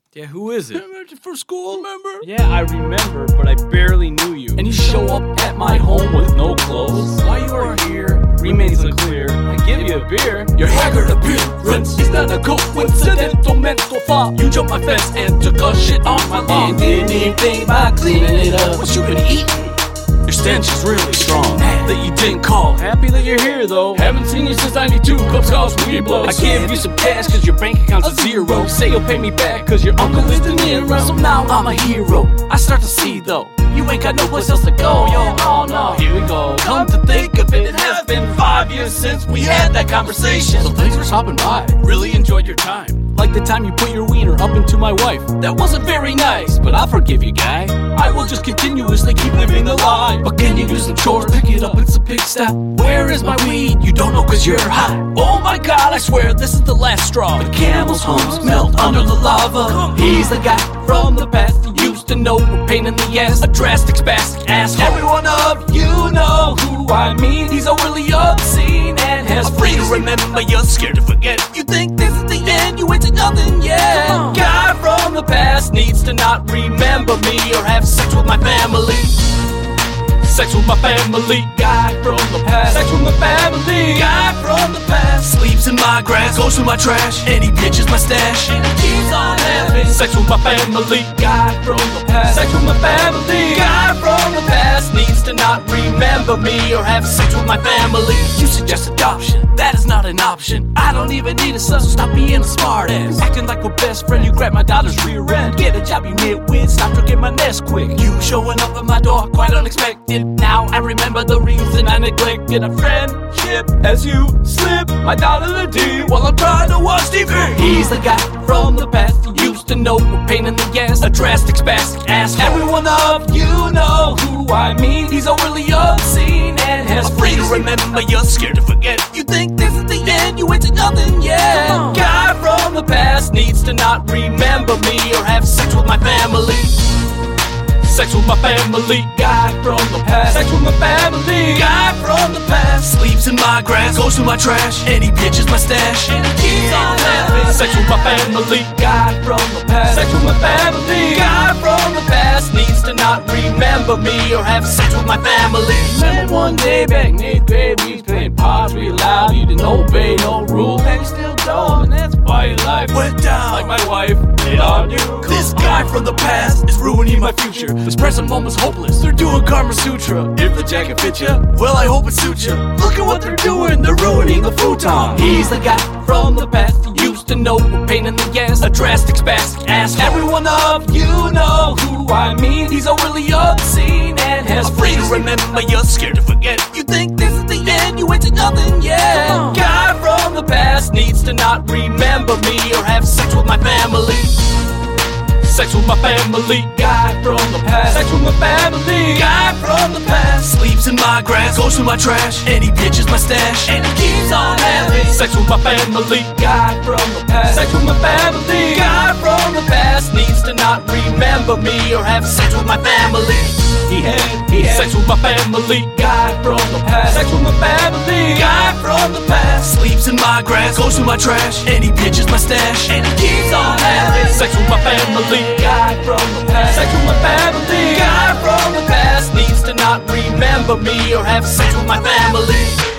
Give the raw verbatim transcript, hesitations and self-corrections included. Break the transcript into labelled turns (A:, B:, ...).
A: Yeah, who is it?
B: Remember for school, remember?
A: Yeah, I remember, but I barely knew you.
B: And you show up at my home with no clothes.
A: Why you are here remains unclear. I give you a beer.
B: Your haggard appearance is not a coincidental mental thought. You jumped my fence and took a shit on my lawn.
A: And didn't even think about cleaning it up.
B: What you been eating? Your stench is really strong. Mad that you didn't call.
A: Happy that you're here though.
B: Haven't seen you since ninety-two. Cups cause weed blow. I give you some cash cause your bank account's a zero. Say you'll pay me back cause your uncle is De Niro. So now I'm a hero. I start to see though, you ain't got no place else to go, yo. Oh no,
A: Here we go.
B: come to think of it, it has been five years since we had that conversation. So thanks for stopping by. Really enjoyed your time. Like the time you put your wiener up into my wife. That wasn't very nice, but I'll forgive you, guy. I will just continuously keep living the lie. But can you do some chores? Pick it up, it's a big step. Where is my weed? You don't know cause you're high. Oh my god, I swear this is the last straw. The camel's humps melt under the lava. He's the guy from the past you used to know. A pain in the ass, a drastic spastic asshole. Every one of you know who I mean. He's overly obscene and has afraid to remember, you're scared to forget. You think this is the end, you ain't to nothing yet. Guy from the past needs to not remember me or have sex with my family. Sex with my family. Guy from the past. Sex with my family. Guy from the past sleeps in my grass, goes through my trash, and he pitches my stash, and he keeps on having sex with my family. Guy from the past. Sex with my family. Guy from the past needs to not remember me or have sex with my family. You suggest adoption. That is not an option. I don't even need a son, so stop being a smart ass. Acting like we're best friend, you grab my daughter's rear end. Get a job, you nitwit. Stop drinking my nest quick. You showing up at my door, quite unexpected. Now I remember the reason I neglected a friendship as you slip my daughter the D while I'm trying to watch T V. He's the guy from the past you used to know. A pain in the ass, a drastic spastic asshole. Every one of you know who I mean. He's overly obscene and has afraid to remember, you're scared to forget. You think this is the end, you ain't to nothing yet. Guy from the past needs to not remember me or have sex with my family. Sex with my family. Guy from the past. Sex with my family. Guy from the past sleeps in my grass, goes through my trash, and he pitches my stash, and he keeps on having sex with my family. Guy from the past. Sex with my family. Guy from the past needs to not remember me or have sex with my family. Remember one day back in eighth grade, we was playing pods real loud. You didn't obey no rules, and you still don't, and that's why your life went down like my wife did on you. This guy from the past is ruining my future. This present moment's hopeless. They're doing Karma Sutra. If the jacket fits ya, well I hope it suits ya. Look at what they're doing, they're ruining the futon. He's the guy from the past you used to know. A pain in the ass, a drastic spastic asshole. Every one of you know who I mean. He's overly obscene and has afraid to remember, you're scared to forget. You think this is the end, you ain't to nothing yet. Guy from the past needs to not remember me or have sex with my family. Sex with my family. Guy from the past. Sex with my family. Guy from the past sleeps in my grass, goes through my trash, and he pitches my stash, and he keeps on having sex with my family. Guy from the past. Sex with my family. Guy from the past needs to not remember me or have sex with my family. He had, he had sex with my family. Guy from the past. Sex with my family. Guy from the past sleeps in my grass, goes through my trash, and he pitches my stash, and he keeps on having sex with my family. Guy from the past. Sex with my family. Guy from the past needs to not remember me or have sex with my family.